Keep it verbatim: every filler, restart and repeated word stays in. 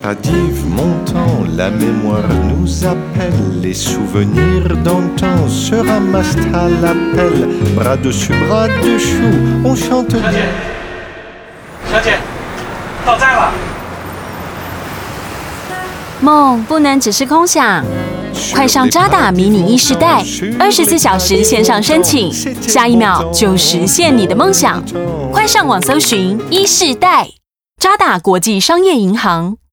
tardive montant, la mémoire nous appelle, les souvenirs d'antan se ramassent à l'appel, bras dessus, bras dessous, on chante. 小姐，小姐，到站了。 梦不能只是空想，快上渣打迷你e世代，二十四小时线上申请，下一秒就实现你的梦想。快上网搜寻e世代，渣打国际商业银行。